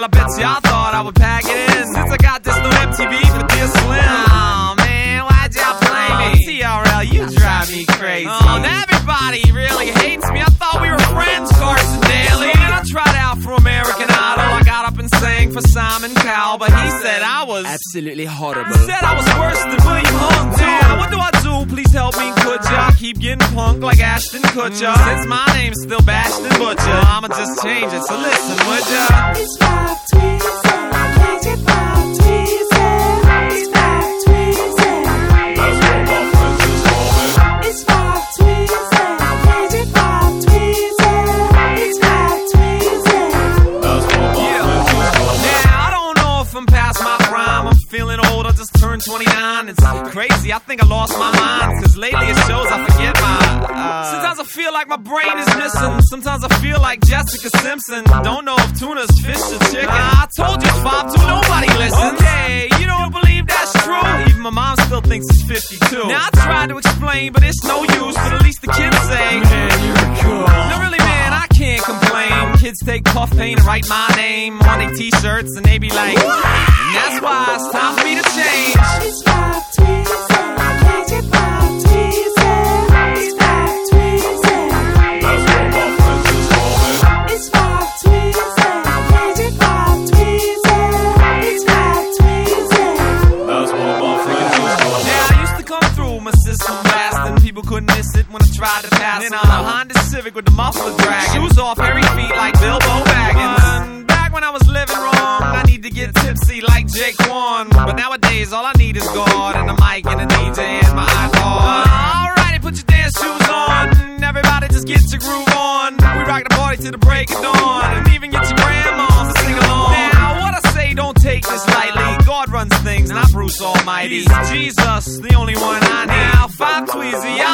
I bet y'all thought I would pack it in since I got this new MTV for Dear Slim. Oh man, why'd y'all play me? TRL, you drive me crazy. Oh, and everybody really hates me. I thought we were friends, Carson Daly. So then I tried out for American Idol. I got up and sang for Simon Cowell, but he said I was absolutely horrible. He said I was worse than William Hung too. Now what do I do? Please help me, could ya? I keep getting punked like Ashton Kutcher. Since my name's still Bashton Butcher, I'ma just change it, so listen, would ya? It's 5 Tweezy, catch it 5 Tweezy. It's 5 Tweezy. That's what my friends just call me. It's 5 Tweezy, catch it 5 Tweezy. It's 5 Tweezy. That's what my friends just call me. Yeah, I don't know if I'm past my prime. I'm feeling old, I just turned 29. It's crazy, I think I lost my mind, cause lately it shows I forget my sometimes I feel like my brain is missing. Sometimes I feel like Jessica Simpson. Don't know if tuna's fish or chicken. I told you it's 5'2", nobody listens. Okay, you don't believe that's true? Even my mom still thinks it's 52. Now I tried to explain, but it's no use. But at least the kids say, man, you're cool. No, really, man, I can't complain. Kids take puff paint and write my name on their t-shirts, and they be like, and that's why it's time for me to change. It's 5 Tweezy, catch it 5 Tweezy. It's 5 Tweezy. That's what my friends just call me. It's 5 Tweezy, catch it 5 Tweezy. It's 5 Tweezy. That's what my friends just call me. Yeah, I used to come through my system blasting. People couldn't miss it when I tried to pass it. I'm a Honda Civic with the muffler dragging. Shoes off, hairy feet like Bilbo Baggins. Back when I was living wrong, I need to get tipsy like Jake One. But nowadays, all I need is God and a mic and a DJ and my iPod. Alrighty, put your dance shoes on. Everybody just get your groove on. We rock the party till the break of dawn. And even get your grandma to sing along. Now, what I say, don't take this lightly. God runs things, not Bruce Almighty. He's Jesus, the only one I need. Now, 5 Tweezy,